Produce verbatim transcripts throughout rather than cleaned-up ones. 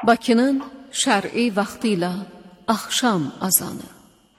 Bakının şər'i vaxtı ilə axşam azanı.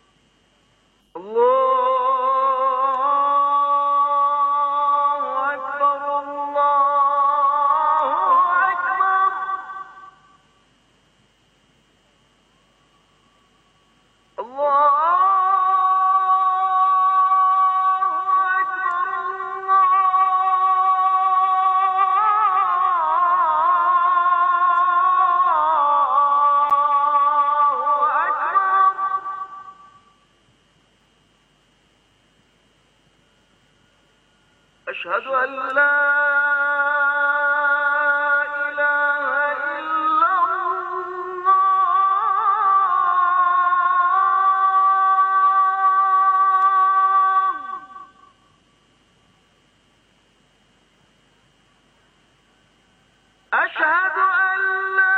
أشهد أن لا إله إلا الله أشهد أن لا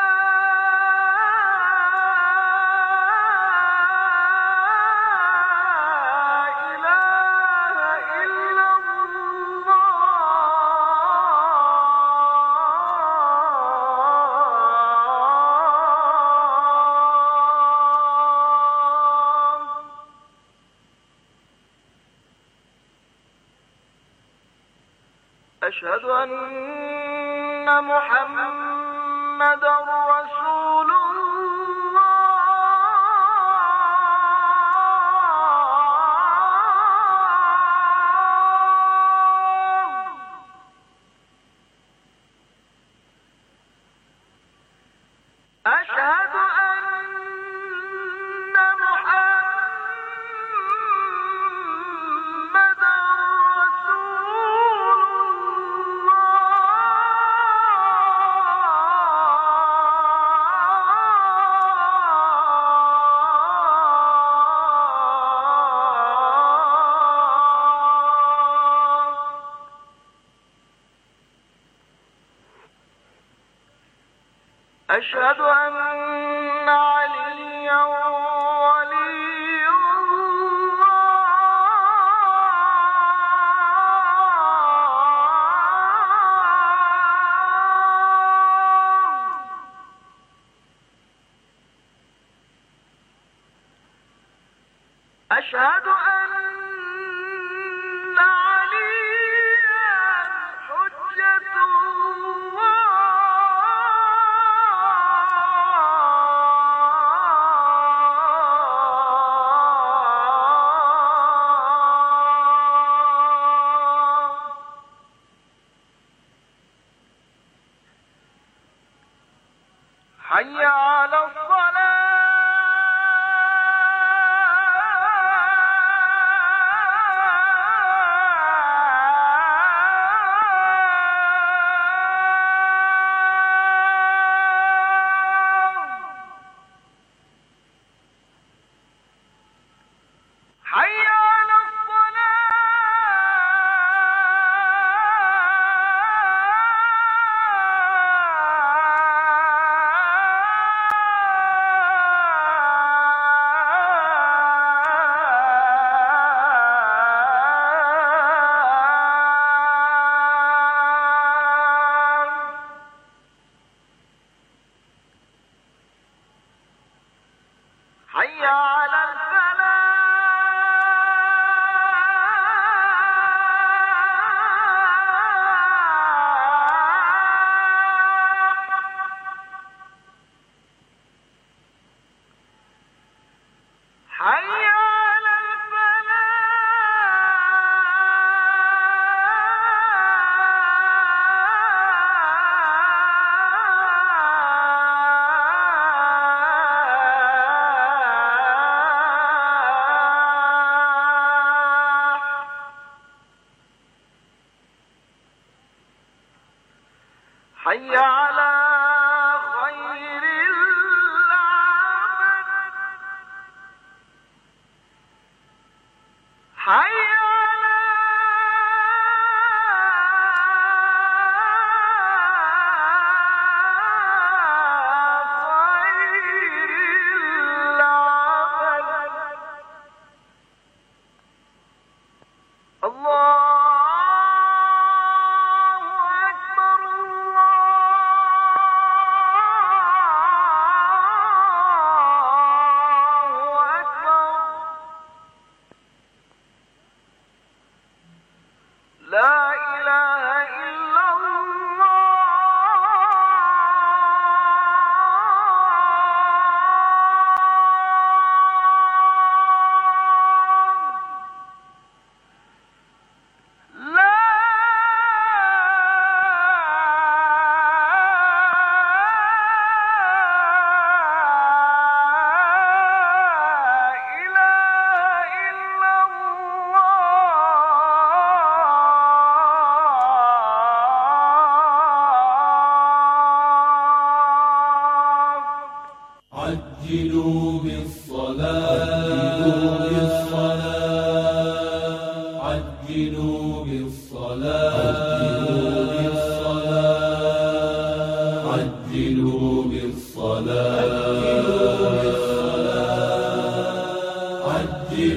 أشهد أن محمدًا رسول الله أشهد أشهد أن عليا ولي الله أشهد أن عليا حجة الله حي على الصلاة حي على حي على الفلاح حي على حي على خير العمل حي على خير العمل الله أكبر الله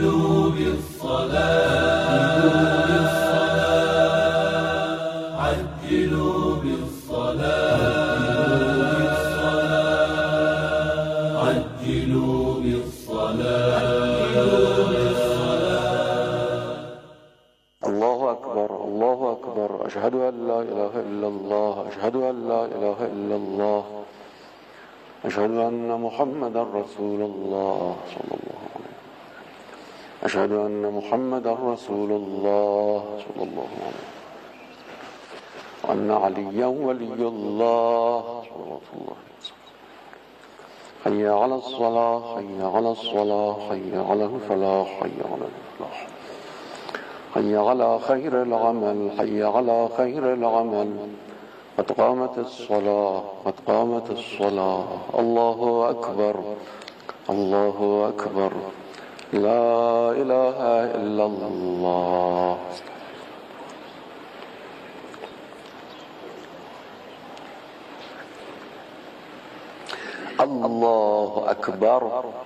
عجلوا بالصلاة عجلوا بالصلاة عجلوا بالصلاة. الله أكبر الله أكبر أشهد أن لا إله إلا الله أشهد أن لا إله إلا الله أشهد أن محمدا رسول الله صلى الله عليه وسلم أشهد أن محمدا رسول الله صلى الله عليه وسلم وأن عليا ولي الله صلى الله عليه وسلم. حي على الصلاة حي على الصلاة حي على الفلاح حي على الفلاح حي على خير العمل حي على خير العمل قد قامت الصلاة قد قامت الصلاة. الله أكبر الله أكبر لا إله إلا الله. الله أكبر.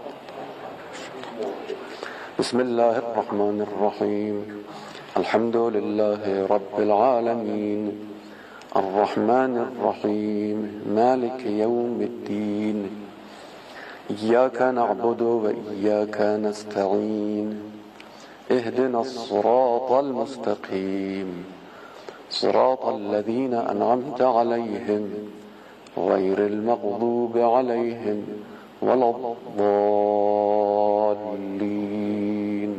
بسم الله الرحمن الرحيم الحمد لله رب العالمين الرحمن الرحيم مالك يوم الدين إياك نعبد وإياك نستعين اهدنا الصراط المستقيم صراط الذين أنعمت عليهم غير المغضوب عليهم ولا الضالين.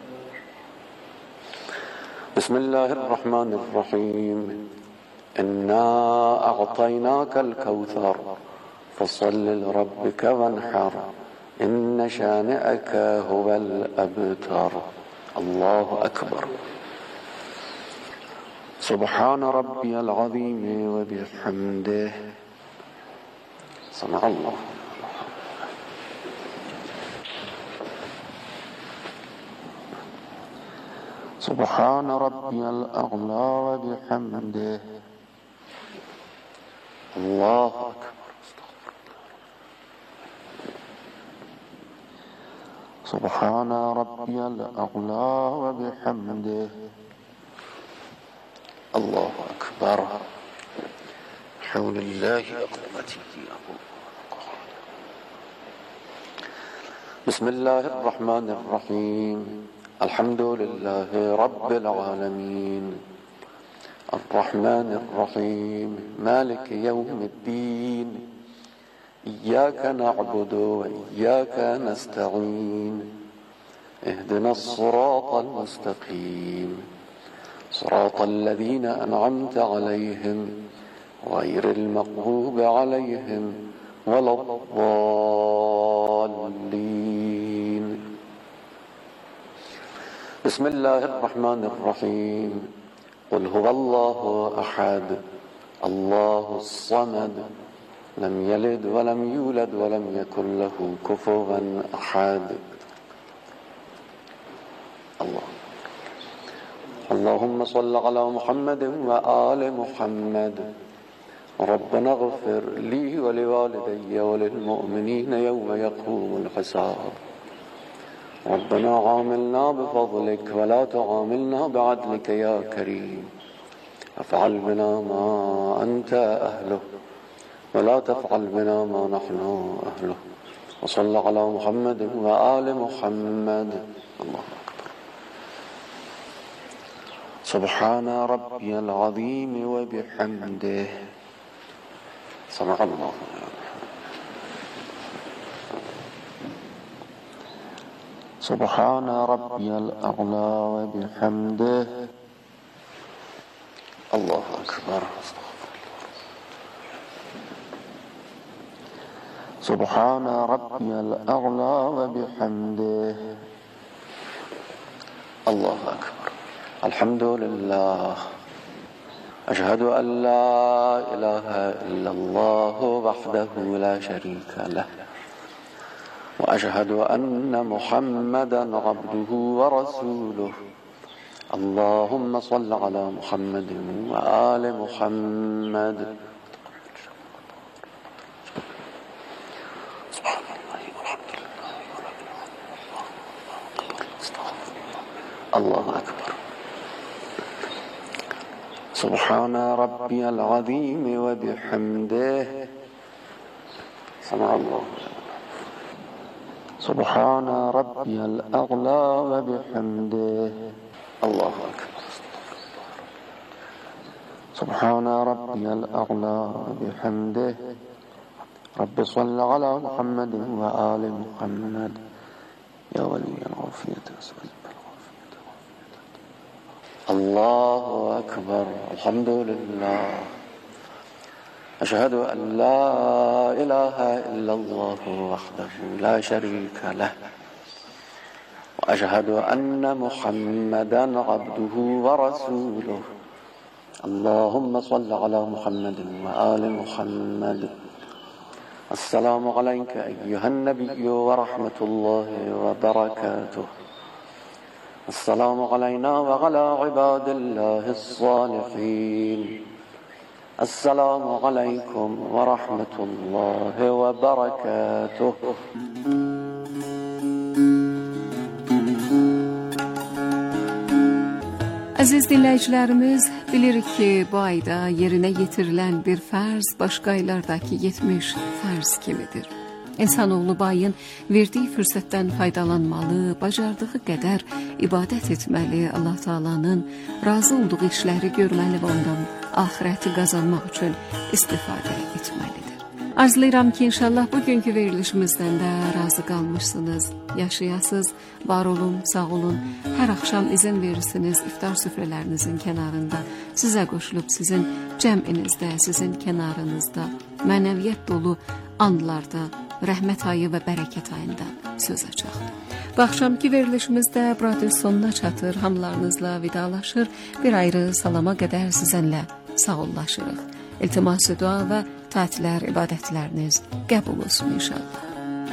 بسم الله الرحمن الرحيم إنا أعطيناك الكوثر فصل لربك وانحر إن شانئك هو الأبتر. الله أكبر. سبحان ربي العظيم وبحمده سمع الله. سبحان ربي الأعلى وبحمده. الله أكبر. سبحان ربي الأعلى وبحمده. الله أكبر. حول الله أقومتي. بسم الله الرحمن الرحيم الحمد لله رب العالمين الرحمن الرحيم مالك يوم الدين إياك نعبد وإياك نستعين اهدنا الصراط المستقيم صراط الذين أنعمت عليهم غير المغضوب عليهم ولا الضالين. بسم الله الرحمن الرحيم قل هو الله أحد الله الصمد لم يلد ولم يولد ولم يكن له كفوا أحد. الله اللهم صل على محمد وآل محمد. ربنا اغفر لي ولوالدي وللمؤمنين يوم يقوم الحساب. ربنا عاملنا بفضلك ولا تعاملنا بعدلك يا كريم. افعل بنا ما أنت أهله ولا تفعل بنا ما نحن أهله. وصل على محمد وآل محمد. الله أكبر. سبحان ربي العظيم وبحمده سمع الله. سبحان ربي الأعلى وبحمده. الله أكبر. سبحان ربي الأعلى وبحمده. الله أكبر. الحمد لله أشهد أن لا إله إلا الله وحده لا شريك له وأشهد أن محمدا عبده ورسوله. اللهم صل على محمد وآل محمد. سبحان الله والحمد لله الله أكبر. سبحان ربي العظيم وبحمده. سمع الله. سبحان ربي الأعلى وبحمده. الله أكبر. سبحان ربي الأعلى وبحمده. رب صل على محمد وآل محمد يا ولي العافية. الله أكبر. الحمد لله. أشهد أن لا إله إلا الله وحده لا شريك له وأشهد أن محمدا عبده ورسوله. اللهم صل على محمد وآل محمد. السلام عليك أيها النبي ورحمة الله وبركاته. السلام علينا وعلى عباد الله الصالحين. السلام عليكم ورحمة الله وبركاته. Aziz dinləyicilərimiz, bilirik ki, bu ayda yerinə yetirilən bir fərz başqa aylardakı yetmiş fərz kimidir. İnsanoğlu bu ayın verdiyi fürsətdən faydalanmalı, bacardığı qədər ibadət etməli, Allah Taala'nın razı olduğu işləri görməli və ondan axirəti qazanmaq üçün istifadə etməlidir. Arzulayıram ki, inşallah bugünkü verilişimizdən də razı qalmışsınız, yaşayasınız, var olun, sağ olun. Hər axşam izin verirsiniz iftar süfrələrinizin kənarında, sizə qoşulub sizin cəminizdə, sizin kənarınızda, mənəviyyət dolu anlarda, rəhmət ayı və bərəkət ayında söz açaq. Bu axşamki verilişimizdə radio sonuna çatır, hamılarınızla vidalaşır, bir ayrı salama qədər sizinlə sağollaşırıq. İltiması dua və taatlər, ibadətləriniz qəbul olsun inşallah.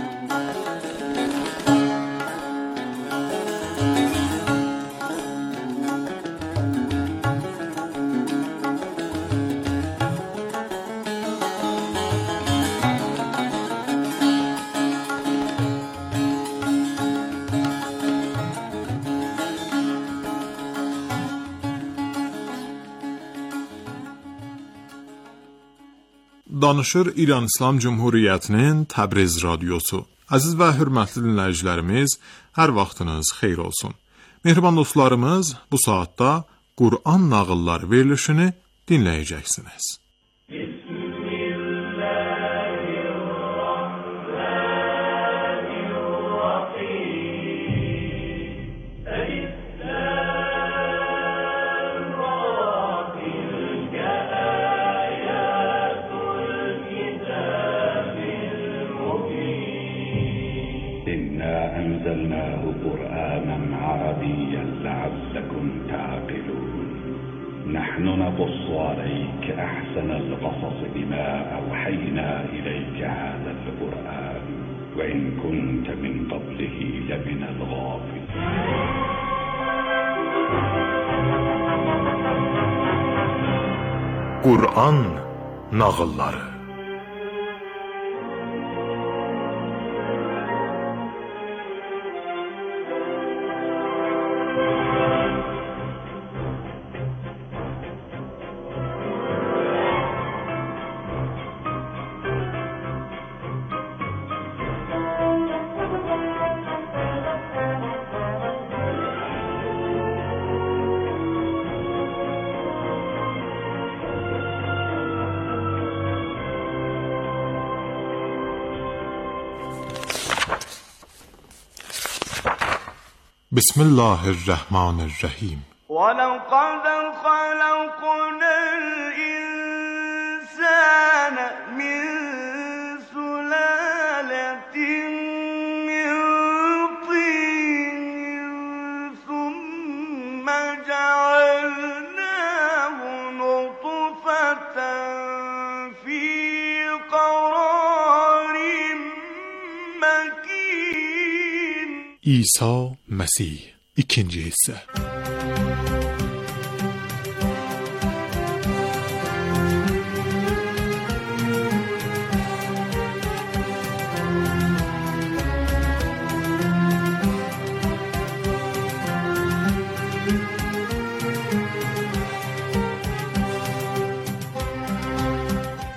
Danışır İran İslam Cumhuriyyətinin Təbriz radiosu. Əziz və hörmətli dinləyicilərimiz, hər vaxtınız xeyir olsun. Mehriban dostlarımız, bu saatda Qur'an nağılları verilişini dinləyəcəksiniz. أنزلناه قرآنا عربيا لعلكم تعقلون. نحن نقص عليك أحسن القصص بما أوحينا إليك هذا القرآن وإن كنت من قبله لمن الغافلين. Qur'an nağılları. بسم الله الرحمن الرحیم. ولقد خلقنا الإنسان من سلالة من طين ثم جعلناه نطفة في قرار مكين. İsa Məsih. İkinci hissə.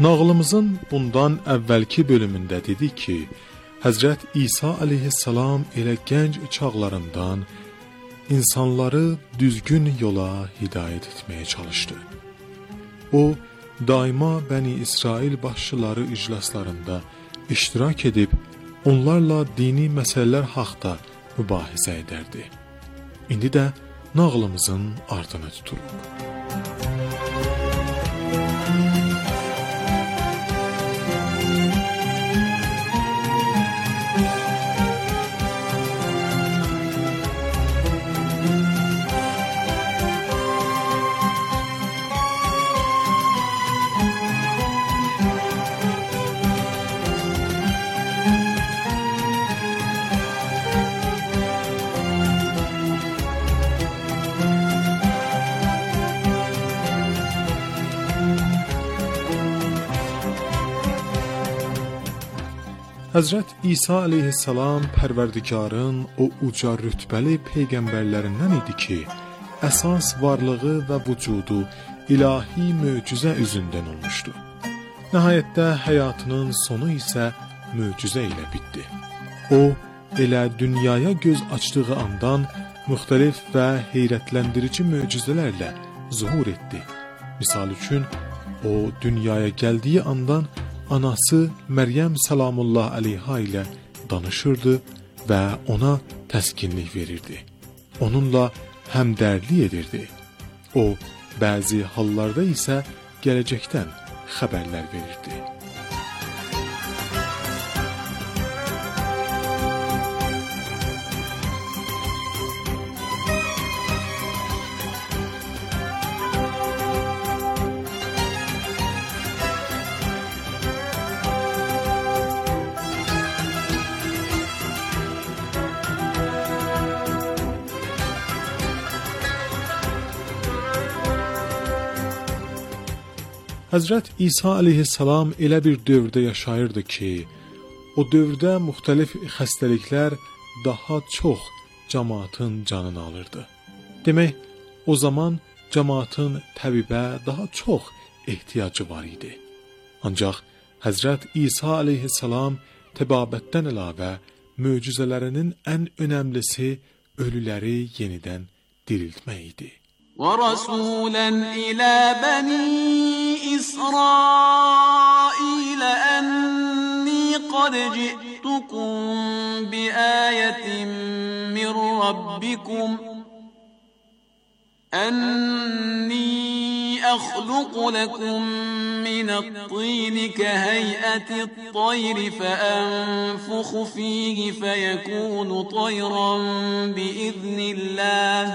Nağılımızın bundan əvvəlki bölümündə dedik ki, Həzrət İsa aleyhissalam elə gənc çağlarından insanları düzgün yola hidayət etməyə çalışdı. O, daima Bəni İsrail başçıları iclaslarında iştirak edib, onlarla dini məsələlər haqda mübahisə edərdi. İndi də nağılımızın ardını tuturuq. Həzrət İsa aleyhissalam Pərverdigarın o uca rütbəli peyğəmbərlərindən idi ki, əsas varlığı və vücudu ilahi möcüzə üzündən olmuşdu. Nəhayətdə həyatının sonu isə möcüzə ilə bitdi. O, elə dünyaya göz açdığı andan müxtəlif və heyrətləndirici möcüzələrlə zuhur etdi. Misal üçün, o dünyaya gəldiyi andan anası Məryəm salamullah əleyha ilə danışırdı və ona təskinlik verirdi. Onunla həmdərlik edirdi. O, bəzi hallarda isə gələcəkdən xəbərlər verirdi. Həzrət İsa aleyhissalam elə bir dövrdə yaşayırdı ki, o dövrdə müxtəlif xəstəliklər daha çox cəmaatın canını alırdı. Demək, o zaman cəmaatın təbibə daha çox ehtiyacı var idi. Ancaq Həzrət İsa aleyhissalam təbabətdən əlavə möcüzələrinin ən önəmlisi ölüləri yenidən diriltmək idi. وَرَسُولًا إِلَى بَنِي إِسْرَائِيلَ أَنِّي قَدْ جِئْتُكُمْ بِآيَةٍ مِّن رَّبِّكُمْ أَنِّي أَخْلُقُ لَكُم مِّنَ الطِّينِ كَهَيْئَةِ الطَّيْرِ فَأَنفُخُ فِيهِ فَيَكُونُ طَيْرًا بِإِذْنِ اللَّهِ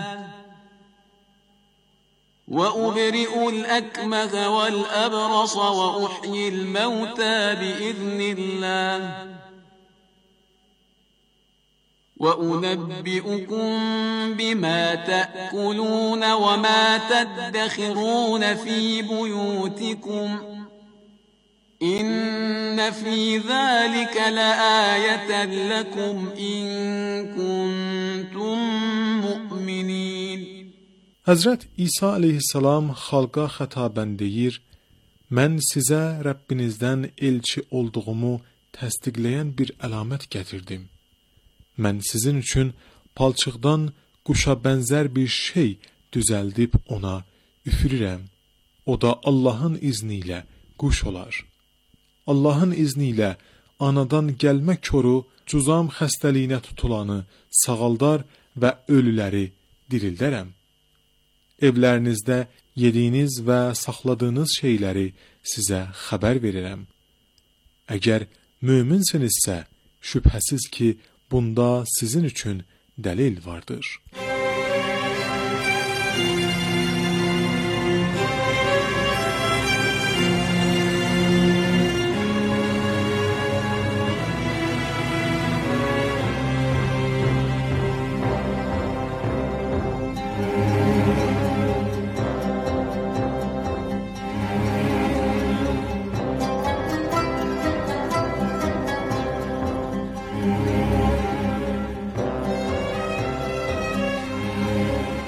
وَأُبْرِئُ الْأَكْمَهَ وَالْأَبْرَصَ وَأُحْيِي الْمَوْتَى بِإِذْنِ اللَّهِ وَأُنَبِّئُكُم بِمَا تَأْكُلُونَ وَمَا تَدَّخِرُونَ فِي بُيُوتِكُمْ إِنَّ فِي ذَلِكَ لَآيَةً لَكُمْ إِن كُنتُم مُّؤْمِنِينَ. Həzrət İsa aleyhissalam xalqa xətabən deyir, mən sizə Rəbbinizdən elçi olduğumu təsdiqləyən bir əlamət gətirdim. Mən sizin üçün palçıqdan quşa bənzər bir şey düzəldib ona üfürürəm. O da Allahın izni ilə quş olar. Allahın izni ilə anadan gəlmə koru, cuzam xəstəliyinə tutulanı sağaldar və ölüləri dirildərəm. Evlərinizdə yediyiniz və saxladığınız şeyləri sizə xəbər verirəm. Əgər möminsinizsə, şübhəsiz ki, bunda sizin üçün dəlil vardır.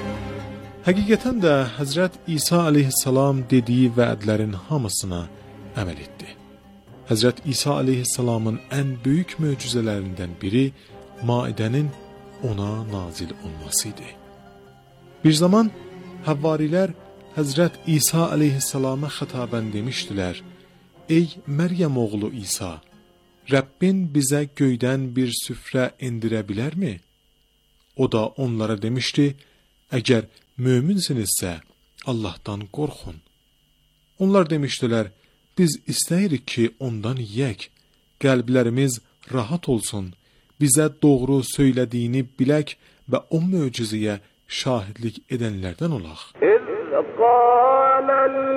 Həqiqətən də Həzrət İsa aleyhissalam dediyi vədlərin hamısına əməl etdi. Həzrət İsa aleyhisselamın ən böyük möcüzələrindən biri Maidənin ona nazil olması idi. Bir zaman Həvvarilər Həzrət İsa aleyhisselama xətabən demişdilər: Ey Məryəm oğlu İsa, Rəbbin bizə göydən bir süfrə endirə bilərmi? O da onlara demişdi: Əgər möminsinizsə Allahdan qorxun. Onlar demişdilər: Biz istəyirik ki, ondan yeyək, qəlblərimiz rahat olsun, bizə doğru söylədiyini bilək və o möcüzəyə şahidlik edənlərdən olaq. إذ قال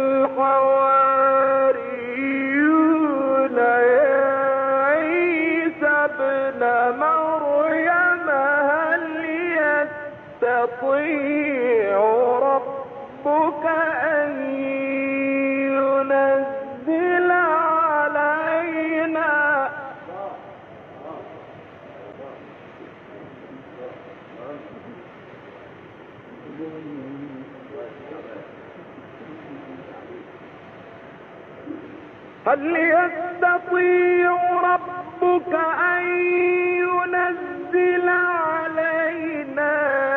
الحواريون يا عيسى ابن مريم هل يستطيع ربك أن ينزل علينا هل يستطيع ربك أن ينزل علينا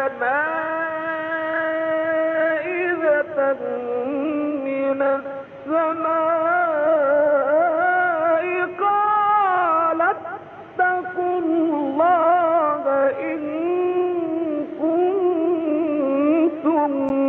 مائدة من السماء قال اتقوا الله إن كنتم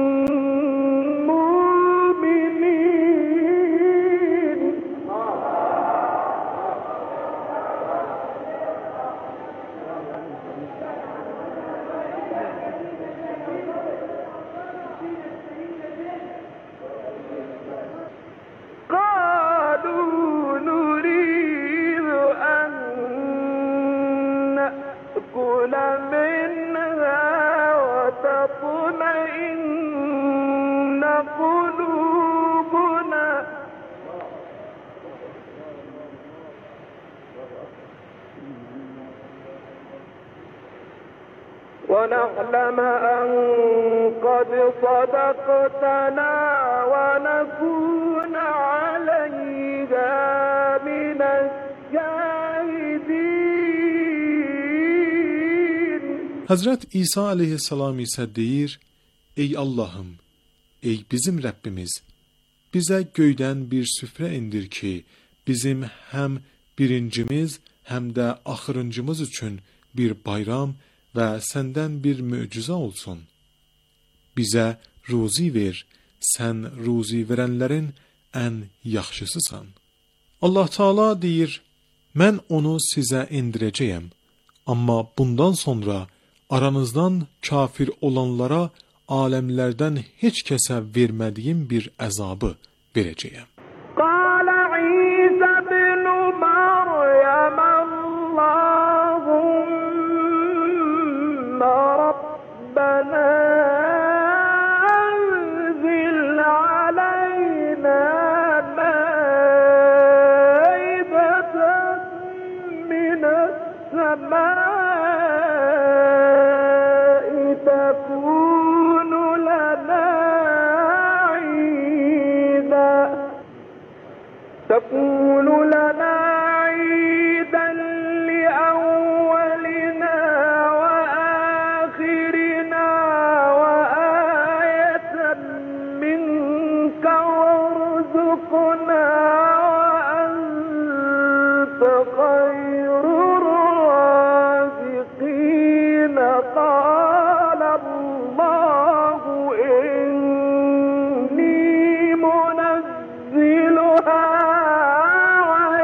ونعلم أن قد صدقتنا ونكون عليها من الشاهدين. Həzrət İsa aleyhisselam isə deyir: Ey Allahım, ey bizim Rəbbimiz, bizə göydən bir süfrə indir ki, bizim həm birincimiz, həm də axırıncımız üçün bir bayram və səndən bir möcüzə olsun. Bizə ruzi ver, sən ruzi verənlərin ən yaxşısısan. Allah Taala deyir: Mən onu sizə indirəcəyəm, amma bundan sonra aranızdan kafir olanlara aləmlərdən heç kəsə vermədiyim bir əzabı verəcəyəm. قال عيسى ابن مريم اللهم ربنا أنزل علينا مائدة من السماء تكون لنا عيدا تكون لنا عيدا لأولنا وآخرنا وآية منك وارزقنا وأنت خير الرازقين. قال الله إني منزلها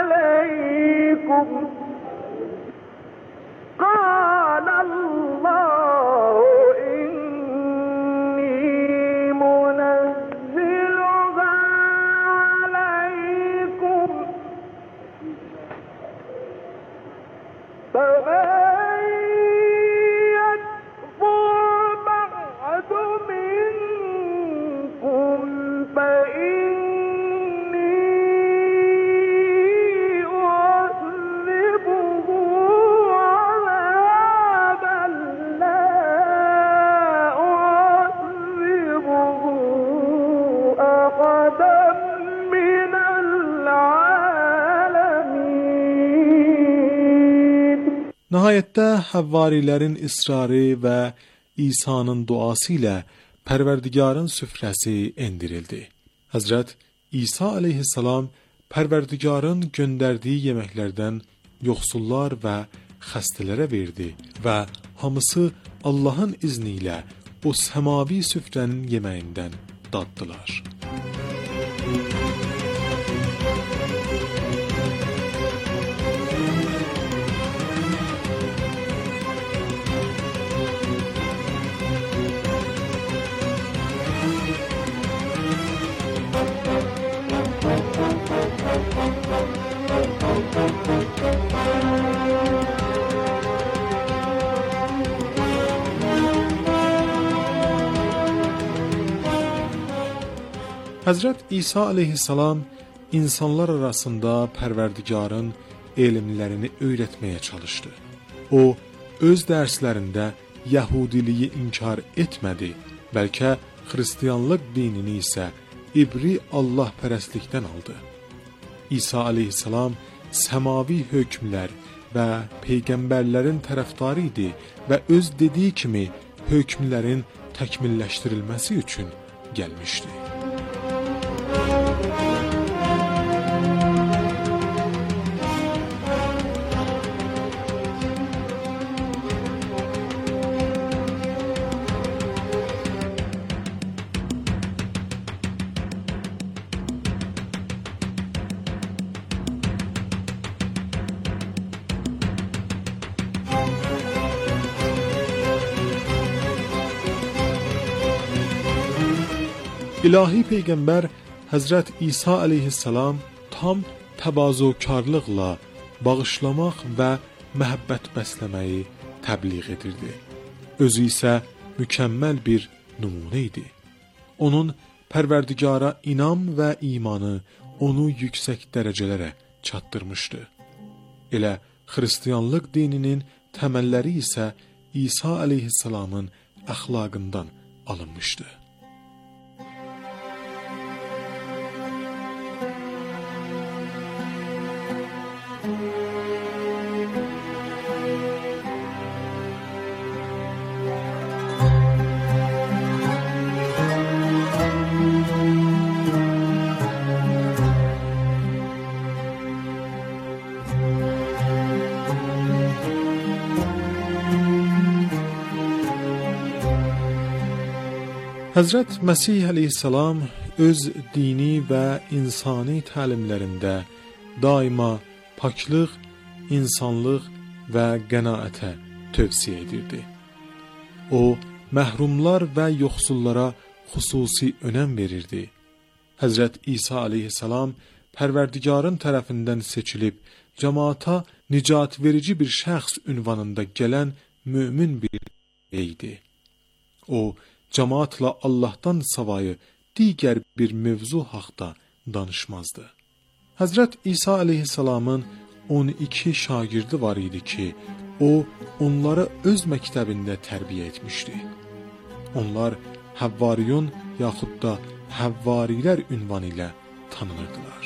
Nihayətdə Həvvarilərin israrı və İsa'nın duası ilə Pərverdigarın süfrəsi endirildi. Həzrət İsa aleyhissalam Pərverdigarın göndərdiyi yeməklərdən yoxsullar və xəstələrə verdi və hamısı Allahın izni ilə o səmavi süfrənin yeməyindən daddılar. Həzrət İsa aleyhissalam insanlar arasında Pərverdigarın elmlərini öyrətməyə çalışdı. O, öz dərslərində Yəhudiliyi inkar etmədi, bəlkə Xristiyanlıq dinini isə İbri Allah pərəstlikdən aldı. İsa aleyhissalam səmavi hökmlər və peyğəmbərlərin tərəfdarı idi və öz dediyi kimi hökmlərin təkmilləşdirilməsi üçün gəlmişdi. İlahi Peyğəmbər Həzrət İsa aleyhissalam tam təvazökarlıqla bağışlamaq və məhəbbət bəsləməyi təbliğ edirdi. Özü isə mükəmməl bir nümunə idi. Onun Pərverdigara inam və imanı onu yüksək dərəcələrə çatdırmışdı. Elə Xristiyanlıq dininin təməlləri isə İsa aleyhissalamın əxlaqından alınmışdı. Həzrət Məsih əleyhissalam öz dini və insani təlimlərində daima paklıq, insanlıq və qənaətə tövsiyə edirdi. O, məhrumlar və yoxsullara xüsusi önəm verirdi. Həzrət İsa aleyhissalam Pərverdigarın tərəfindən seçilib, cəmaata nicat verici bir şəxs ünvanında gələn mömin bir idi. O, cəmaatla Allahdan savayı digər bir mövzu haqda danışmazdı. Həzrət İsa aleyhissalamın on iki şagirdi var idi ki, o, onları öz məktəbində tərbiyə etmişdi. Onlar Həvvariyun yaxud da Həvvarilər ünvanı ilə tanınırdılar.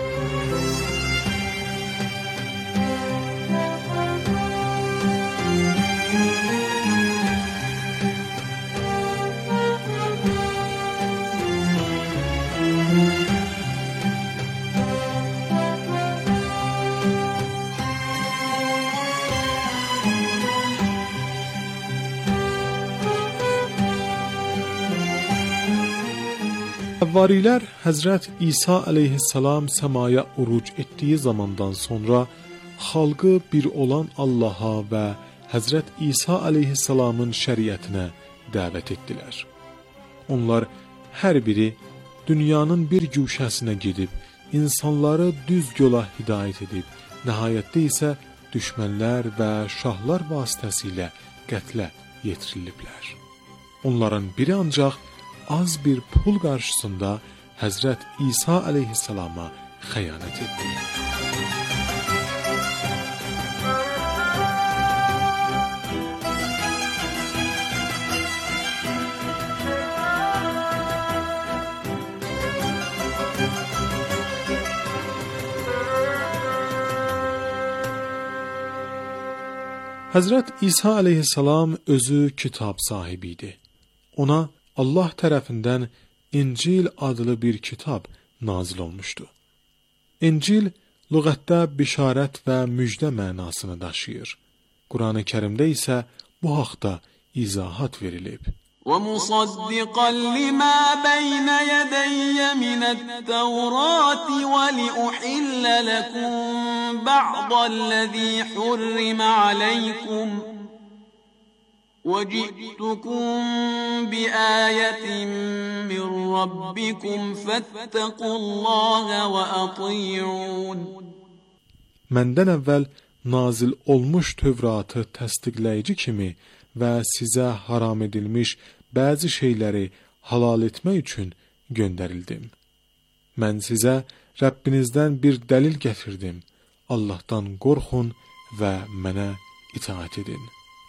Həvvarilər Həzrət İsa aleyhissalam səmaya uruc etdiyi zamandan sonra xalqı bir olan Allaha və Həzrət İsa aleyhissalamın şəriətinə dəvət etdilər. Onlar hər biri dünyanın bir güşəsinə gedib, insanları düz yola hidayət edib, nəhayətdə isə düşmənlər və şahlar vasitəsilə qətlə yetiriliblər. Onların biri ancaq az bir pul qarşısında Həzrət İsa aleyhissalama xəyanət etdi. Həzrət İsa əleyhissalam özü kitab sahibi idi. Ona Allah tərəfindən İncil adlı bir kitab nazil olmuşdu. İncil lüğətdə bişarət və müjdə mənasını daşıyır. Qur'an-ı Kərimdə isə bu haqda izahat verilib. وَمُصَدِّقًا لِمَا بَيْنَ يَدَيَّ مِنَ التَّوْرَاةِ وَلِأُحِلَّ لَكُمْ بَعْضَ الَّذِي حُرِّمَ عَلَيْكُمْ وَجِئْتُكُمْ بِآيَةٍ مِّن رَّبِّكُمْ فَاتَّقُوا اللَّهَ وَأَطِيعُونِ. Məndən əvvəl nazil olmuş Tövratı təsdiqləyici kimi və sizə haram edilmiş bəzi şeyləri halal etmək üçün göndərildim. Mən sizə Rəbbinizdən bir dəlil gətirdim. Allahdan qorxun və mənə itaat edin.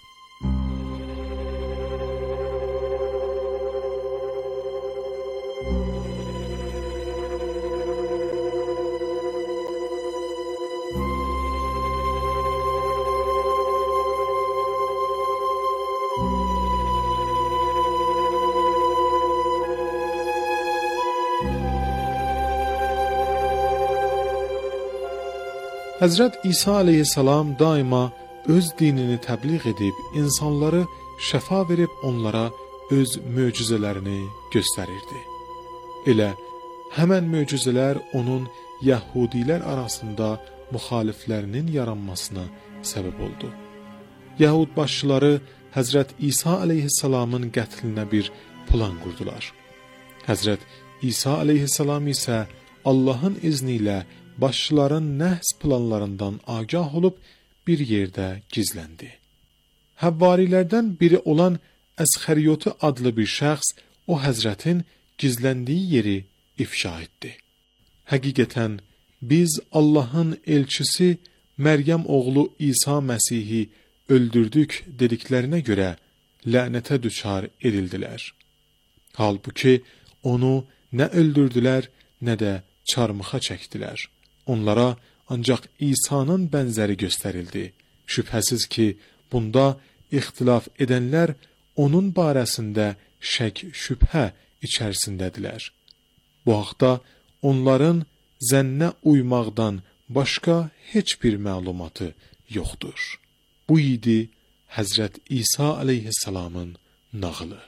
Həzrət İsa aleyhissalam daima öz dinini təbliğ edib, insanları şəfa verib onlara öz möcüzələrini göstərirdi. Elə həmən möcüzələr onun Yəhudilər arasında müxaliflərinin yaranmasına səbəb oldu. Yəhud başçıları Həzrət İsa aleyhissalamın qətlinə bir plan qurdular. Həzrət İsa aleyhissalam isə Allahın izni ilə başçıların nəhs planlarından agah olub bir yerdə gizləndi. Həvvarilərdən biri olan Əsxəriyoti adlı bir şəxs o həzrətin gizləndiyi yeri ifşa etdi. Həqiqətən biz Allahın elçisi Məryəm oğlu İsa Məsihi öldürdük dediklərinə görə lənətə düçar edildilər. Halbuki onu nə öldürdülər, nə də çarmıxa çəkdilər. Onlara ancaq İsa'nın bənzəri göstərildi. Şübhəsiz ki, bunda ixtilaf edənlər onun barəsində şək şübhə içərisindədirlər. Bu haqda onların zənnə uymaqdan başqa heç bir məlumatı yoxdur. Bu idi Həzrət İsa aleyhissalamın nağılı.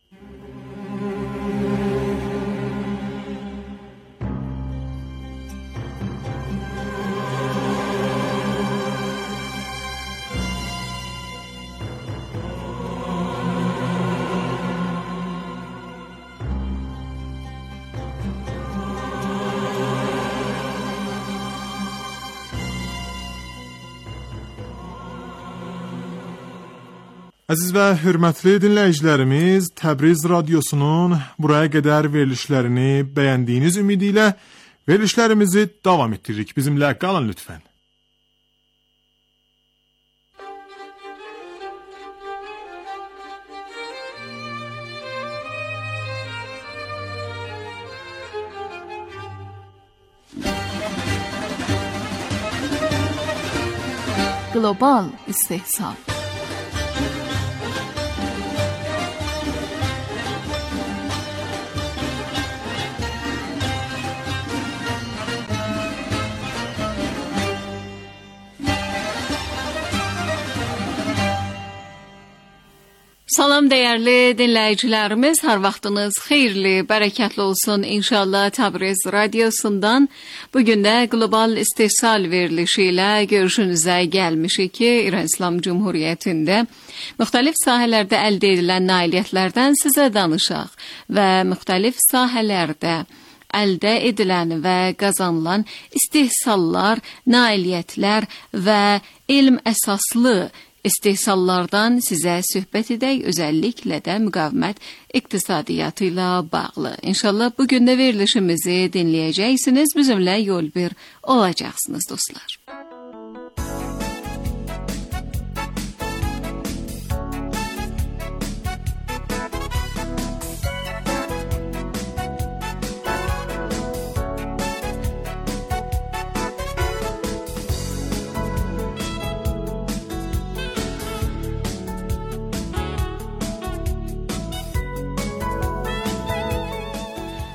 Əziz və hörmətli dinləyicilərimiz, Təbriz radiosunun buraya qədər verilişlərini bəyəndiyiniz ümidi ilə verilişlərimizi davam etdiririk. Bizimlə qalın lütfən. Global istehsal. Salam dəyərli dinləyicilərimiz, hər vaxtınız xeyirli, bərəkətli olsun inşallah. Təbriz radiosundan bugün də qlobal istehsal verilişi ilə görüşünüzə gəlmişik ki, İran İslam Cumhuriyyətində müxtəlif sahələrdə əldə edilən nailiyyətlərdən sizə danışaq və müxtəlif sahələrdə əldə edilən və qazanılan istehsallar, nailiyyətlər və elm əsaslı istehsallardan sizə söhbət edək, özəlliklə də müqavimət iqtisadiyyatı ilə bağlı. İnşallah bugün də verilişimizi dinləyəcəksiniz, bizimlə yol bir olacaqsınız dostlar.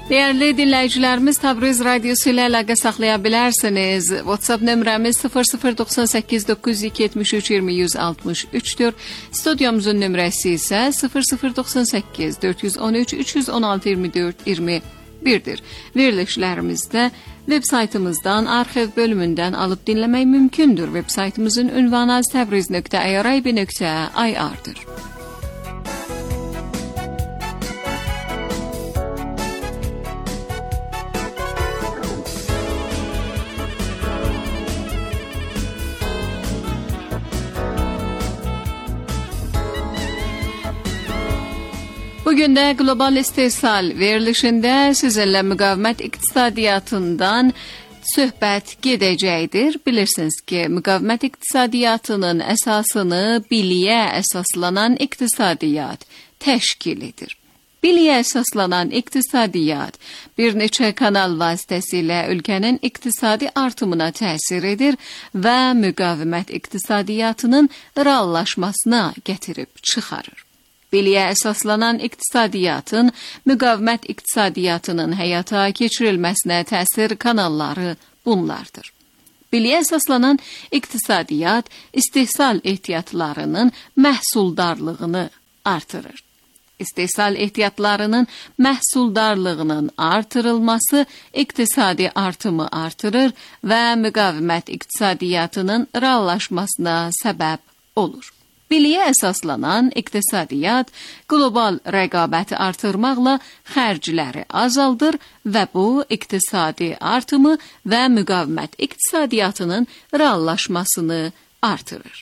Değerli dinləyicilərimiz, Təbriz Radiosu ilə əlaqə saxlaya bilərsiniz. WhatsApp nömrəmiz sıfır sıfır doxsan səkkiz doqquz yüz yetmiş üç iyirmi yüz altmış üçdür. Studiyomuzun nömrəsi isə sıfır sıfır doxsan səkkiz dörd yüz on üç üç yüz on altı iyirmi dörd iyirmi birdir. Verilişlərimizdə web saytımızdan arxiv bölümündən alıb dinləmək mümkündür. Web saytımızın ünvanı təbriz nöqtə irib nöqtə ir'dir. Bugün də qlobal istehsal verilişində sizinlə müqavimət iqtisadiyyatından söhbət gedəcəkdir. Bilirsiniz ki, müqavimət iqtisadiyyatının əsasını biliyə əsaslanan iqtisadiyyat təşkil edir. Biliyə əsaslanan iqtisadiyyat bir neçə kanal vasitəsilə ölkənin iqtisadi artımına təsir edir və müqavimət iqtisadiyyatının reallaşmasına gətirib çıxarır. Biliyə əsaslanan iqtisadiyyatın müqavimət iqtisadiyyatının həyata keçirilməsinə təsir kanalları bunlardır. Biliyə əsaslanan iqtisadiyyat istehsal ehtiyatlarının məhsuldarlığını artırır. İstehsal ehtiyatlarının məhsuldarlığının artırılması iqtisadi artımı artırır və müqavimət iqtisadiyyatının reallaşmasına səbəb olur. Biliyə əsaslanan iqtisadiyyat qlobal rəqabəti artırmaqla xərcləri azaldır və bu iqtisadi artımı və müqavimət iqtisadiyyatının reallaşmasını artırır.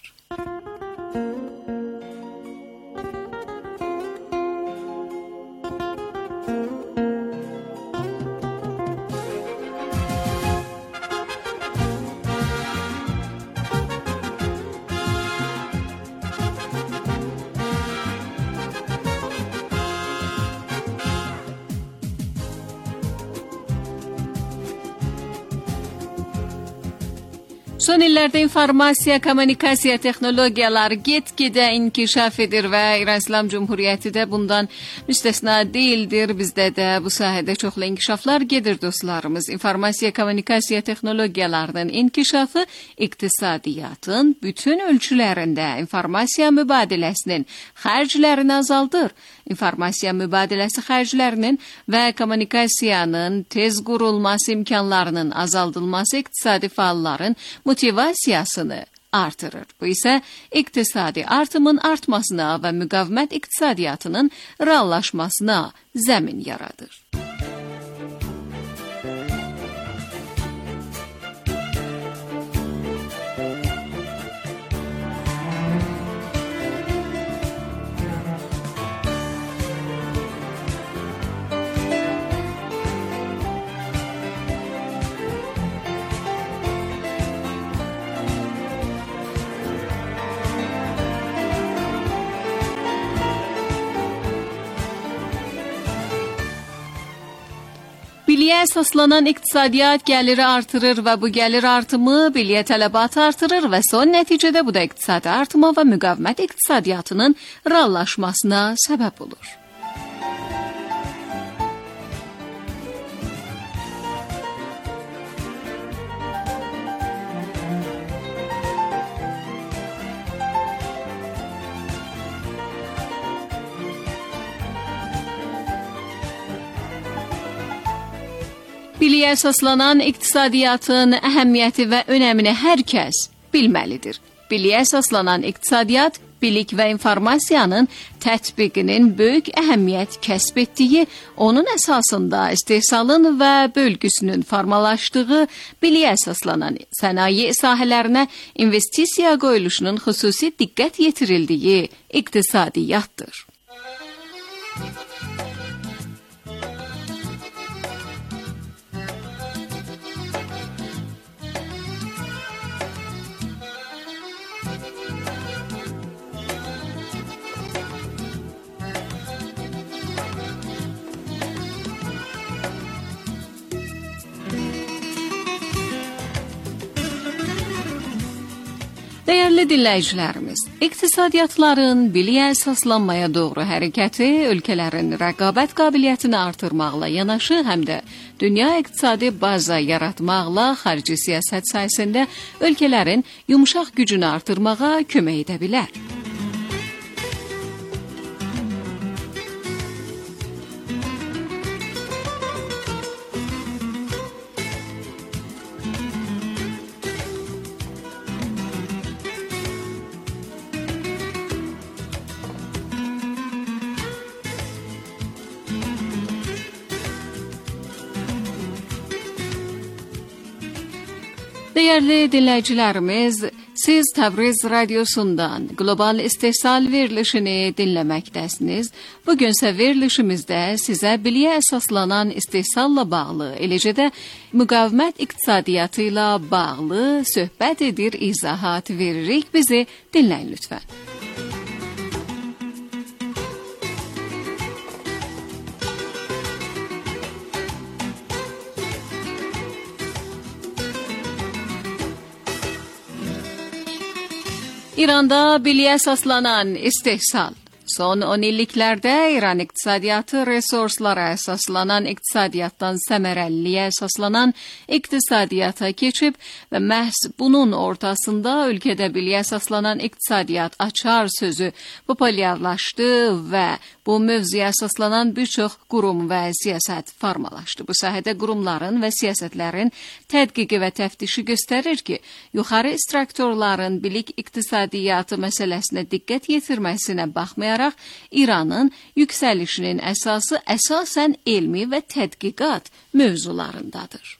Son illərdə informasiya, kommunikasiya texnologiyaları get-gedə inkişaf edir və İran İslam Cumhuriyyəti də bundan müstəsna deyildir. Bizdə də bu sahədə çoxlu inkişaflar gedir dostlarımız. İnformasiya, kommunikasiya texnologiyalarının inkişafı iqtisadiyyatın bütün ölçülərində informasiya mübadiləsinin xərclərini azaldır. İnformasiya mübadiləsi xərclərinin və kommunikasiyanın tez qurulması imkanlarının azaldılması iqtisadi fəalların motivasiyasını artırır. Bu isə iqtisadi artımın artmasına və müqavimət iqtisadiyyatının reallaşmasına zəmin yaradır. Biliyə əsaslanan iqtisadiyyat gəliri artırır və bu gəlir artımı biliyə tələbatı artırır və son nəticədə bu da iqtisadi artıma və müqavimət iqtisadiyyatının reallaşmasına səbəb olur. Biliyə əsaslanan iqtisadiyyatın əhəmiyyəti və önəmini hər kəs bilməlidir. Biliyə əsaslanan iqtisadiyyat, bilik və informasiyanın tətbiqinin böyük əhəmiyyət kəsb etdiyi, onun əsasında istehsalın və bölgüsünün formalaşdığı, biliyə əsaslanan sənaye sahələrinə investisiya qoyuluşunun xüsusi diqqət yetirildiyi iqtisadiyyatdır. Dəyərli dinləyicilərimiz, İqtisadiyyatların biliyə əsaslanmaya doğru hərəkəti ölkələrin rəqabət qabiliyyətini artırmaqla yanaşı, həm də dünya iqtisadi baza yaratmaqla xarici siyasət sayəsində ölkələrin yumuşaq gücünü artırmağa kömək edə bilər. Değerli dinleyicilerimiz, siz Təbriz Radyosu'ndan Global İstehsal verilişini dinləməkdəsiniz. Bugünsə verilişimizdə sizə biliyə əsaslanan istehsalla bağlı, eləcə də müqavimət iqtisadiyyatı ilə bağlı söhbət edir, izahat veririk. Bizi dinləyin lütfən. İranda biliyə əsaslanan istehsal. Son on illiklərdə İran iqtisadiyyatı resurslara əsaslanan iqtisadiyyatdan səmərəliliyə əsaslanan iqtisadiyyata keçib və məhz bunun ortasında ölkədə biliyə əsaslanan iqtisadiyyat açar sözü populyarlaşdı və bu mövzuya əsaslanan bir çox qurum və siyasət formalaşdı. Bu sahədə qurumların və siyasətlərin tədqiqi və təftişi göstərir ki, yuxarı instruktorların bilik iqtisadiyyatı məsələsinə diqqət yetirməsinə baxmayaraq, İranın yüksəlişinin əsası əsasən elmi və tədqiqat mövzularındadır.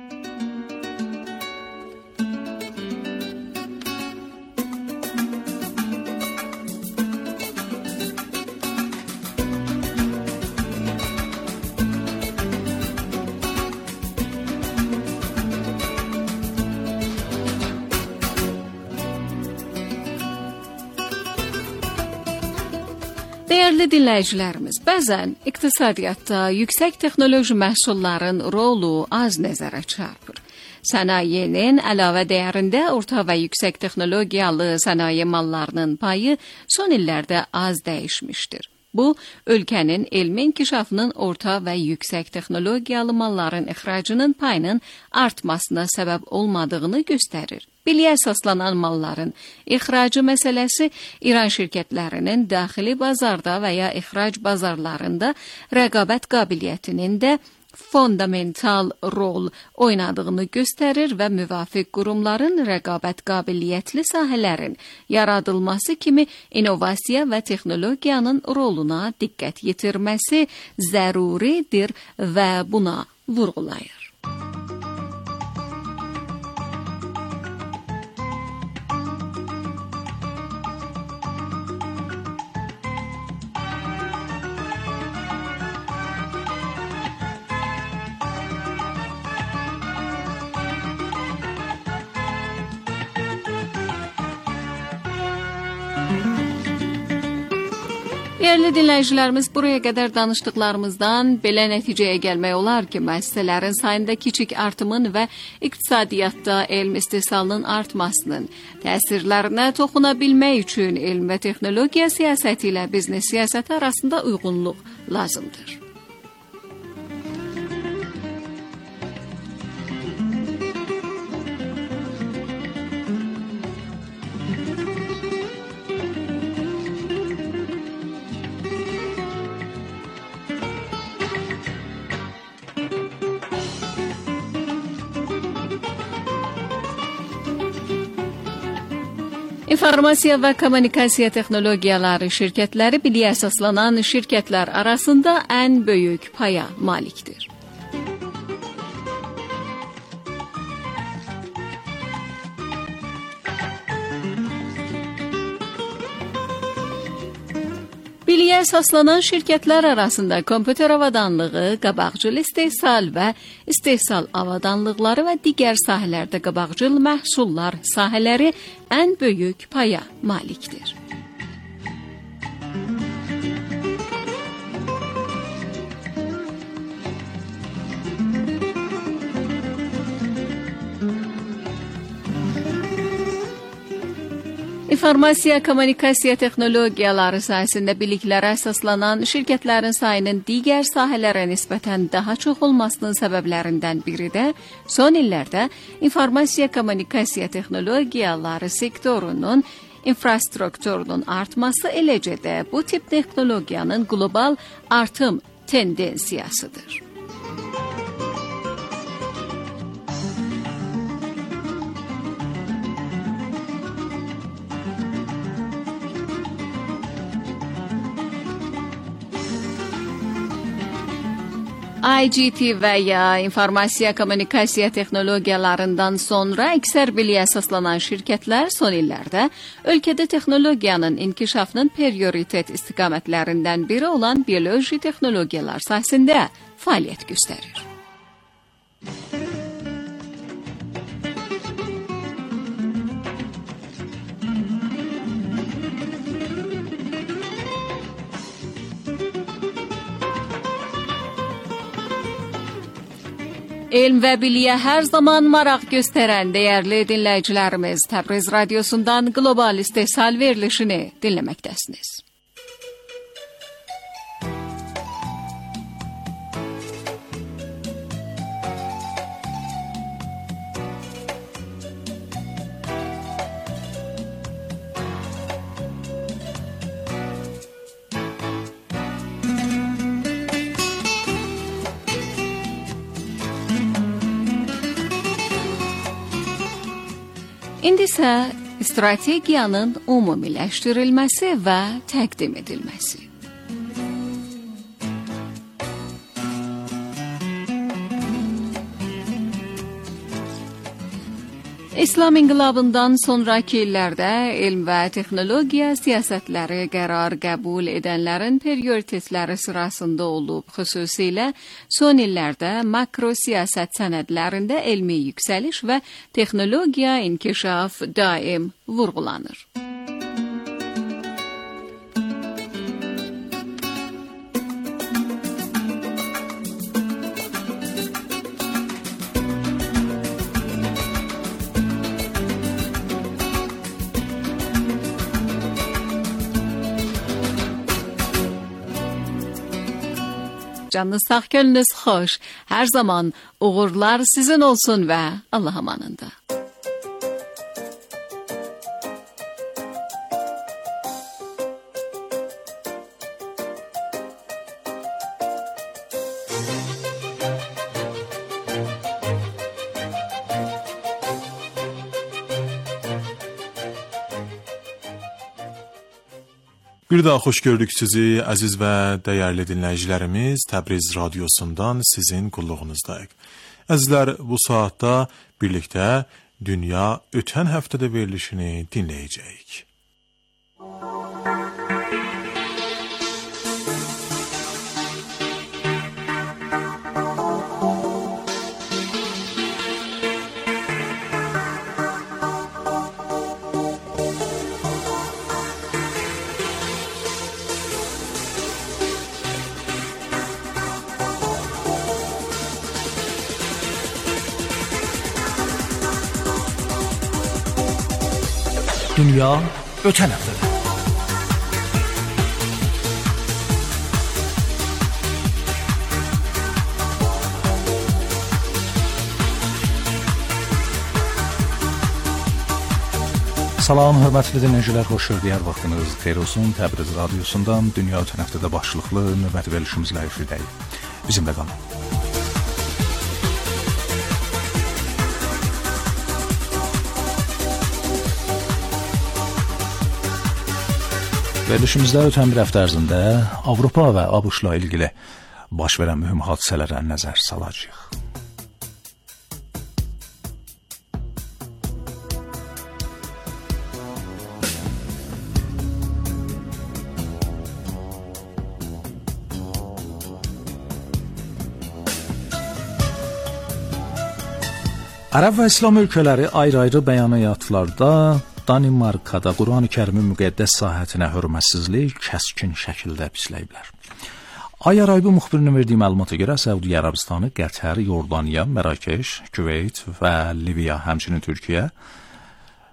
Değerli dinləyicilərimiz, bəzən iqtisadiyyatda yüksək texnoloji məhsulların rolu az nəzərə çarpır. Sənayenin əlavə dəyərində orta və yüksək texnologiyalı sənaye mallarının payı son illərdə az dəyişmişdir. Bu, ölkənin elmi inkişafının orta və yüksək texnologiyalı malların ixracının payının artmasına səbəb olmadığını göstərir. Biliyə əsaslanan malların ixracı məsələsi İran şirkətlərinin daxili bazarda və ya ixrac bazarlarında rəqabət qabiliyyətinin də fundamental rol oynadığını göstərir və müvafiq qurumların rəqabət qabiliyyətli sahələrin yaradılması kimi innovasiya və texnologiyanın roluna diqqət yetirməsi zəruridir və buna vurğulayır. Değerli dinləyicilərimiz, buraya qədər danışdıqlarımızdan belə nəticəyə gəlmək olar ki, müəssisələrin sayında kiçik artımın və iqtisadiyyatda elm istehsalının artmasının təsirlərinə toxuna bilmək üçün elm və texnologiya siyasəti ilə biznes siyasəti arasında uyğunluq lazımdır. İnformasiya və kommunikasiya texnologiyaları şirkətləri biliyə əsaslanan şirkətlər arasında ən böyük paya malikdir. Biliyə əsaslanan şirkətlər arasında kompüter avadanlığı, qabaqcıl istehsal və istehsal avadanlıqları və digər sahələrdə qabaqcıl məhsullar sahələri ən böyük paya malikdir. İnformasiya kommunikasiya texnologiyaları sahəsində biliklərə əsaslanan şirkətlərin sayının digər sahələrə nisbətən daha çox olmasının səbəblərindən biri də son illərdə informasiya kommunikasiya texnologiyaları sektorunun infrastrukturunun artması, eləcə də bu tip texnologiyanın qlobal artım tendensiyasıdır. I C T və ya informasiya kommunikasiya texnologiyalarından sonra əksər biliyə əsaslanan şirkətlər son illərdə ölkədə texnologiyanın inkişafının prioritet istiqamətlərindən biri olan bioloji texnologiyalar sahəsində fəaliyyət göstərir. Elm və biliyə hər zaman maraq göstərən dəyərli dinləyicilərimiz, Təbriz Radyosu'ndan qlobal istehsal verilişini dinləməkdəsiniz. İndi isə strategiyanın ümumiləşdirilməsi və təqdim edilməsi. İslam inqilabından sonraki illərdə elm və texnologiya siyasətləri qərar qəbul edənlərin prioritetləri sırasında olub, xüsusilə son illərdə makro siyasət sənədlərində elmi yüksəliş və texnologiya inkişaf daim vurğulanır. Canınız sağ, gönlünüz xoş. Hər zaman uğurlar sizin olsun və Allah amanında. Bir daha xoş gördük sizi, əziz və dəyərli dinləyicilərimiz. Təbriz Radyosu'ndan sizin qulluğunuzdayıq. Əzizlər, bu saatda birlikdə Dünya ötən həftədə verilişini dinləyəcəyik. Dünya ötən həftədə. Salam, hörmətli dinləyicilər, xoş gördük. Hər vaxtınız xeyir olsun. Təbriz Radyosu'ndan Dünya ötən həftədə başlıqlı növbəti verilişimizlə efirdəyik. Bizimlə qalın. Verilişimizdə ötən bir həftə ərzində Avropa və ABŞ-la ilgili baş verən mühüm hadisələrə nəzər salacağıq. Ərəb və İslam ölkələri ayrı-ayrı bəyanatlarda Danimarkada Quran-ı Kərimin müqəddəs sahətinə hörmətsizlik kəskin şəkildə pisləyiblər. Ay Araybu müxbirinin verdiyi məlumata görə Səudiyyə Ərəbistanı, Qətər, Yordaniya, Mərakeş, Küveyt və Liviya, həmçinin Türkiyə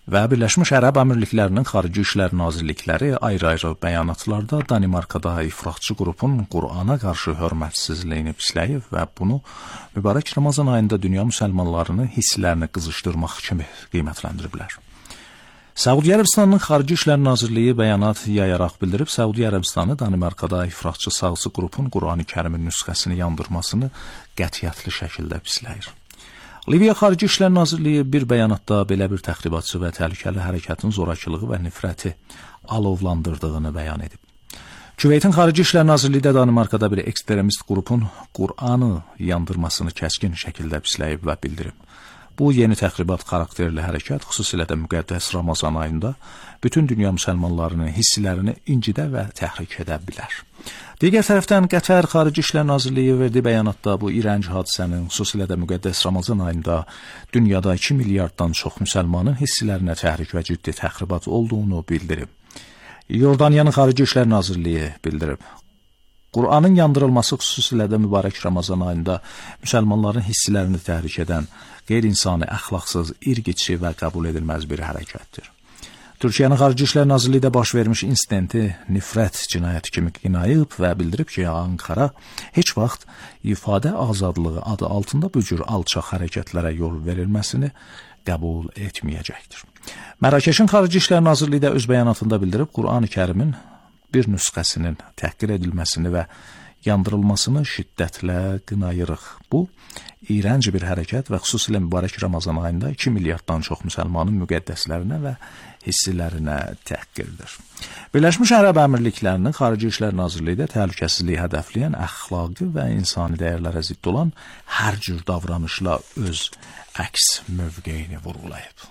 Və Birləşmiş Ərəb Əmirliklərinin Xarici İşlər Nazirlikləri ayrı-ayrı bəyanatlarda Danimarkada ifratçı qrupun Qur'ana qarşı hörmətsizliyini pisləyib və bunu mübarək Ramazan ayında dünya müsəlmanlarını hisslərini qızışdırmaq kimi qiymətləndiriblər. Səudiyyə Ərəbistanının Xarici İşlər Nazirliyi bəyanat yayaraq bildirib, Səudiyyə Ərəbistanı Danimarkada ifratçı sağçı qrupun Qur'ani-Kərimin nüsxəsini yandırmasını qətiyyətli şəkildə pisləyir. Liviya Xarici İşlər Nazirliyi bir bəyanatda belə bir təxribatçı və təhlükəli hərəkətin zorakılığı və nifrəti alovlandırdığını bəyan edib. Küveytin Xarici İşlər Nazirliyi də Danimarkada bir ekstremist qrupun Qur'anı yandırmasını kəskin şəkildə pisləyib və bildirib. Bu yeni təxribat xarakterli hərəkət xüsusilə də müqəddəs Ramazan ayında bütün dünya müsəlmanlarının hisslərini incidə və təhrik edə bilər. Digər tərəfdən Qətər Xarici İşlər Nazirliyi verdiyi bəyanatda bu irənc hadisənin xüsusilə də müqəddəs Ramazan ayında dünyada iki milyarddan çox müsəlmanın hisslərinə təhrik və ciddi təxribat olduğunu bildirib. Yordaniyanın Xarici İşlər Nazirliyi bildirib. Qur'anın yandırılması xüsusilə də mübarək Ramazan ayında müsəlmanların hisslərini təhrik edən qeyri-insani, əxlaqsız, irqiçi və qəbul edilməz bir hərəkətdir. Türkiyənin Xarici İşlər Nazirliyi də baş vermiş insidenti nifrət cinayəti kimi qınayıb və bildirib ki, Ankara heç vaxt ifadə azadlığı adı altında bu cür alçaq hərəkətlərə yol verilməsini qəbul etməyəcəkdir. Mərakeşin Xarici İşlər Nazirliyi də öz bəyanatında bildirib, Qur'an-ı-Kərimin bir nüsxəsinin təhqir edilməsini və yandırılmasını şiddətlə qınayırıq. Bu, iyrənc bir hərəkət və xüsusilə mübarək Ramazan ayında iki milyarddan çox müsəlmanın müqəddəslərinə və hisslərinə təhqirdir. Birləşmiş Ərəb Əmirliklərinin Xarici İşlər Nazirliyi də təhlükəsizliyi hədəfləyən, əxlaqi və insani dəyərlərə zidd olan hər cür davranışla öz əks mövqeyini vurğulayıb.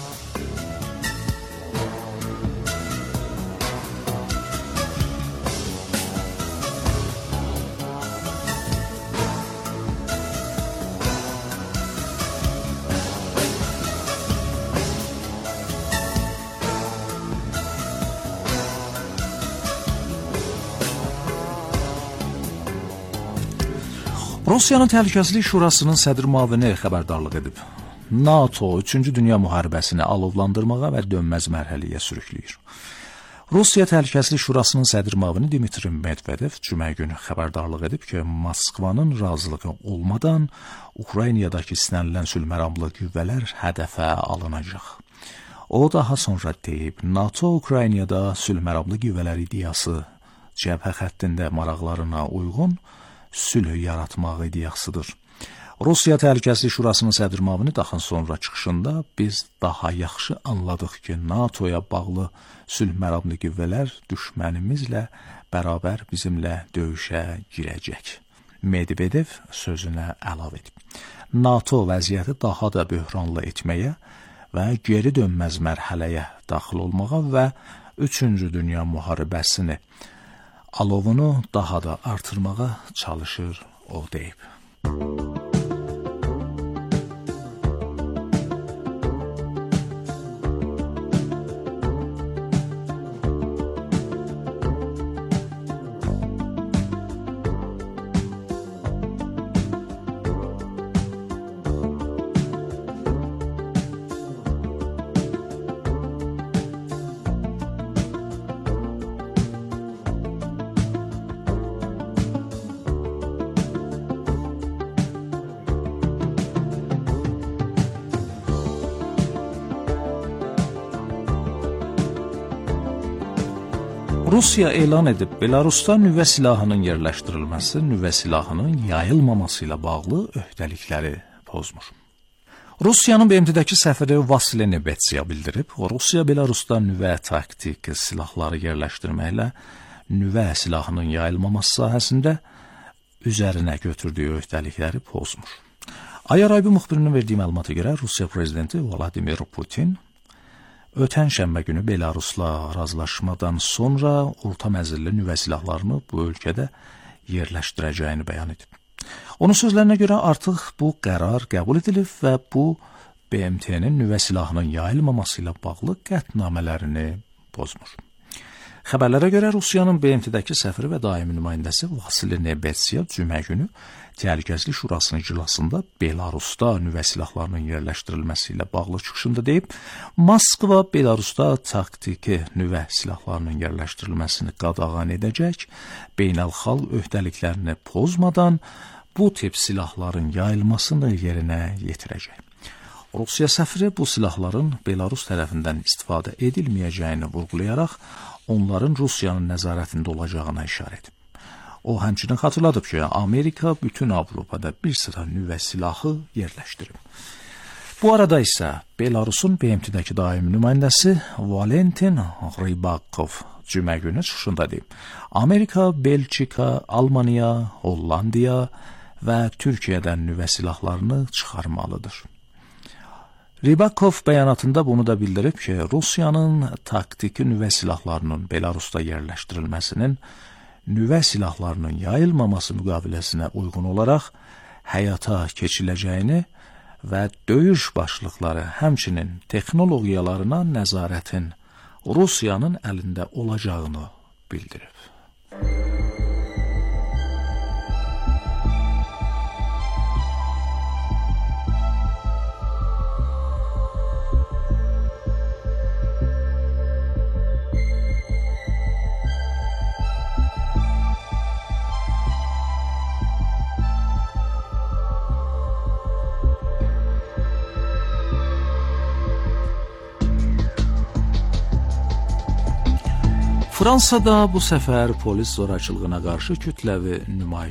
Rusiyanın Təhlükəsizlik Şurasının sədr müavini xəbərdarlıq edib. NATO üçüncü Dünya müharibəsini alovlandırmağa və dönməz mərhələyə sürükləyir. Rusiya Təhlükəsizlik Şurasının sədr müavini Dmitri Medvedev cümə günü xəbərdarlıq edib ki, Moskvanın razılığı olmadan Ukraynadakı istənilən sülhməramlı qüvvələr hədəfə alınacaq. O daha sonra deyib, NATO Ukraynada sülhməramlı qüvvələr ideyası cəbhə xəttində maraqlarına uyğun sülh yaratmaq ideyasıdır. Rusiya Təhlükəsizlik Şurasının sədr müavini daha sonra çıxışında biz daha yaxşı anladıq ki, NATOya bağlı sülh məramlı qüvvələr düşmənimizlə bərabər bizimlə döyüşə girəcək. Medvedev sözünə əlavə edib. NATO vəziyyəti daha da böhranlı etməyə və geri dönməz mərhələyə daxil olmağa və üçüncü Dünya müharibəsini alovunu daha da artırmağa çalışır, o deyib. Rusiya elan edib, Belarusda nüvə silahının yerləşdirilməsi, nüvə silahının yayılmaması ilə bağlı öhdəlikləri pozmur. Rusiyanın B M T-dəki səfiri Vasily Nebetsia bildirib, Rusiya Belarusda nüvə taktik silahları yerləşdirməklə nüvə silahının yayılmaması sahəsində üzərinə götürdüyü öhdəlikləri pozmur. Ayaraybi müxbirinin verdiyi məlumata görə Rusiya prezidenti Vladimir Putin ötən şənbə günü Belarusla razılaşmadan sonra orta məzilli nüvə silahlarını bu ölkədə yerləşdirəcəyini bəyan edib. Onun sözlərinə görə artıq bu qərar qəbul edilib və bu B M T-nin nüvə silahının yayılmaması ilə bağlı qətnamələrini pozmur. Xəbərlərə görə Rusiyanın B M T-dəki səfiri və daimi nümayəndəsi Vasili Nebetsev cümə günü Təhlükəsizlik Şurasının iclasında Belarusda nüvə silahlarının yerləşdirilməsi ilə bağlı çıxışında deyib, Moskva Belarusda taktiki nüvə silahlarının yerləşdirilməsini qadağan edəcək, beynəlxalq öhdəliklərini pozmadan bu tip silahların yayılmasını yerinə yetirəcək. Rusiya səfiri bu silahların Belarus tərəfindən istifadə edilməyəcəyini vurğulayaraq, onların Rusiyanın nəzarətində olacağına işarə edib. O, həmçinin xatırladıb ki, Amerika bütün Avropada bir sıra nüvə silahı yerləşdirib. Bu arada isə Belarusun B M T-dəki daimi nümayəndəsi Valentin Rybakov cümə günü çıxışında deyib, Amerika, Belçika, Almaniya, Hollandiya və Türkiyədən nüvə silahlarını çıxarmalıdır. Rybakov bəyanatında bunu da bildirib ki, Rusiyanın taktiki nüvə silahlarının Belarusda yerləşdirilməsinin nüvə silahlarının yayılmaması müqaviləsinə uyğun olaraq həyata keçiləcəyini və döyüş başlıqları həmçinin texnologiyalarına nəzarətin Rusiyanın əlində olacağını bildirib. Fransada bu səfər polis zorakılığına qarşı kütləvi nümayiş